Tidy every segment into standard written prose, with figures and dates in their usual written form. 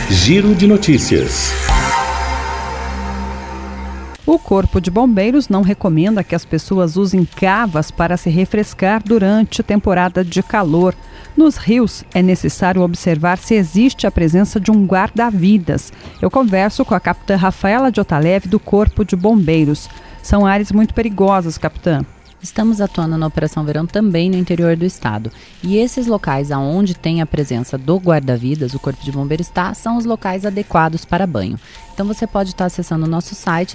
Giro de Notícias. O Corpo de Bombeiros não recomenda que as pessoas usem cavas para se refrescar durante a temporada de calor. Nos rios, é necessário observar se existe a presença de um guarda-vidas. Eu converso com a capitã Rafaela de Otalev, do Corpo de Bombeiros. São áreas muito perigosas, capitã. Estamos atuando na Operação Verão também no interior do estado. E esses locais onde tem a presença do guarda-vidas, o Corpo de Bombeiros está, são os locais adequados para banho. Então você pode estar acessando o nosso site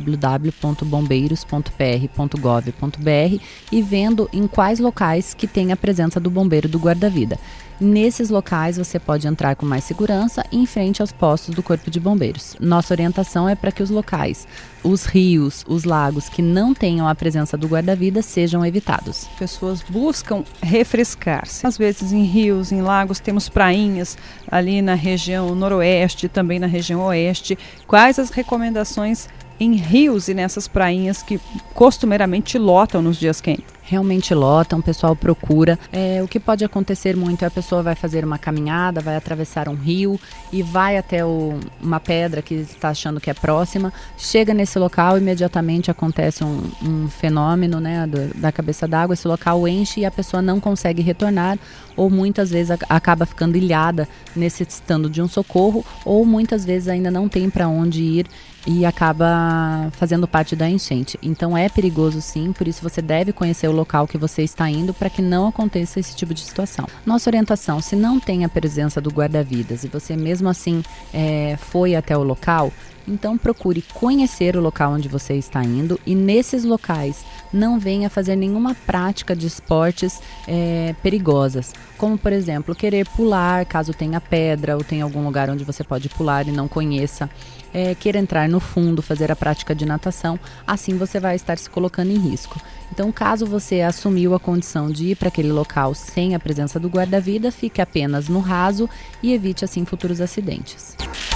www.bombeiros.pr.gov.br e vendo em quais locais que tem a presença do bombeiro do guarda-vida. Nesses locais você pode entrar com mais segurança em frente aos postos do Corpo de Bombeiros. Nossa orientação é para que os locais, os rios, os lagos que não tenham a presença do guarda-vida sejam evitados. Pessoas buscam refrescar-se. Às vezes em rios, em lagos, temos prainhas ali na região noroeste, também na região oeste. Quais as recomendações em rios e nessas prainhas que costumeiramente lotam nos dias quentes? Realmente lotam, o pessoal procura. O que pode acontecer muito é a pessoa vai fazer uma caminhada, vai atravessar um rio e vai até uma pedra que está achando que é próxima, chega nesse local, imediatamente acontece um fenômeno, né, da cabeça d'água, esse local enche e a pessoa não consegue retornar, ou muitas vezes acaba ficando ilhada necessitando de um socorro, ou muitas vezes ainda não tem para onde ir e acaba fazendo parte da enchente. Então é perigoso sim, por isso você deve conhecer o local que você está indo para que não aconteça esse tipo de situação. Nossa orientação, se não tem a presença do guarda-vidas e você mesmo assim foi até o local, então procure conhecer o local onde você está indo e nesses locais não venha fazer nenhuma prática de esportes perigosas, como por exemplo querer pular caso tenha pedra ou tenha algum lugar onde você pode pular e não conheça, queira entrar no fundo, fazer a prática de natação, assim você vai estar se colocando em risco. Então caso você assumiu a condição de ir para aquele local sem a presença do guarda-vida, fique apenas no raso e evite assim futuros acidentes.